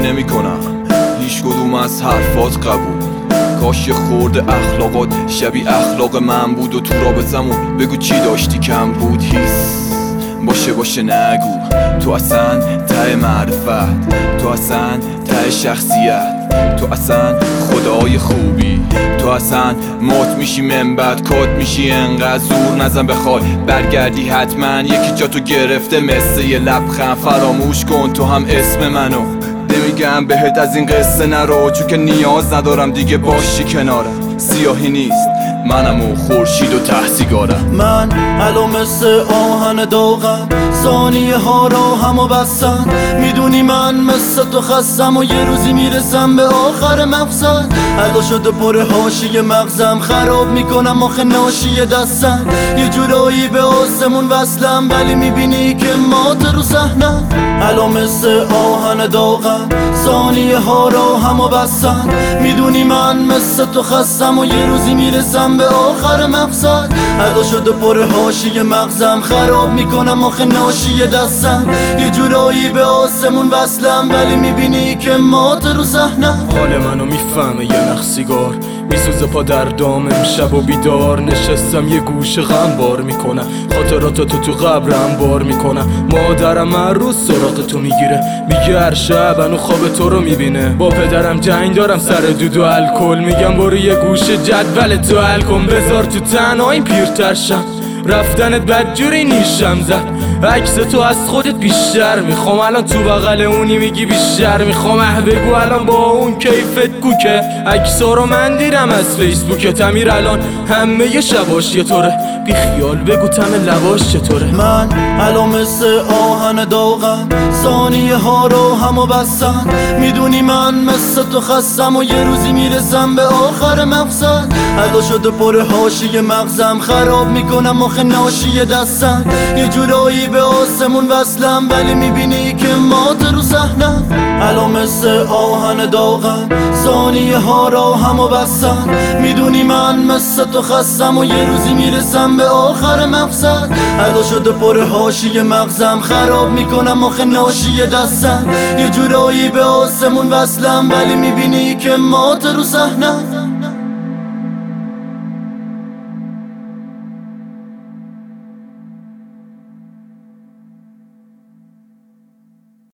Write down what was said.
نمی کنم هیچ کدوم از حرفات قبول. کاش یه خورده اخلاقات شبیه اخلاق من بود و تو رابطمون بگو چی داشتی کم بود. هیس باشه نگو تو اصلا ته معرفت، تو اصلا ته شخصیت، تو اصلا خدای خوبی، تو اصلا موت میشی من بعد کات میشی. انقدر زور نزن بخوای برگردی حتما یکی جا تو گرفته مثل یه لبخند. فراموش کن تو هم اسم منو، نمیگم بهت از این قصه نرو چون که نیاز ندارم دیگه باشی کنارم. سیاهی نیست منم و خورشید و ته سیگارم. من الان مثل آهن داغم، ثانیه ها را همو بستن. میدونی من مثل تو خستم و یه روزی میرسم به آخر مقصد. ادا شده پر حاشیه مغزم، خراب میکنم آخه ناشیه دستم. یه جورایی به آسمون وصلم ولی میبینی که مات رو صحنم. الان مثل آهن داغم، ثانیه ها را همو بستن. میدونی من مثل تو خستم و یه روزی میرسم به آخر مقصد. ادا شده پر حاشیه مغزم، خراب میکنم آخه ناشیه دستم. یه جورایی به آسمون وصلم ولی میبینی که مات رو صحنم. حال منو میفهمه یه نخ سیگار میسوزه پا در دام امشب و بیدار. نشستم یه گوشه غم بار میکنم، خاطراتاتو تو قبرم بار میکنم. مادرم هر روز سراغ تو میگیره، میگه هر شب هنو خواب تو رو میبینه. با پدرم جنگ دارم سر دود و الکل، میگم برو یه گوشه جدول تو حل کن. بذار تو تنهایی پیرتر شم، رفتنت بدجوری نیشم زد. عکس تو از خودت بیشتر میخوام، الان تو بغل اونی میگی بیشتر میخوام. بگو الان با اون کیفت کوکه، عکسا رو من دیدم از فیسبوکت. امیر الان همه شباش یه طوره، بی خیال بگو تم لباش چطوره. من الان مثل آهن داغم، ثانیه ها رو همو بستن. میدونی من مثل تو خستم و یه روزی میرسم به آخر مقصد. ادا شده پر حاشیه مغزم، خراب میکنم آخه ناشیه دستم. یه جورایی به آسمون وصلم ولی میبینی که مات رو صحنم. الان مثل آهن داغم، ثانیه ها را همو بستن. میدونی من مثل تو خستم و یه روزی میرسم به آخر مقصد. ادا شده پر حاشیه مغزم، خراب میکنم آخه ناشیه دستم. یه جورایی به آسمون وصلم ولی میبینی که مات رو صحنم.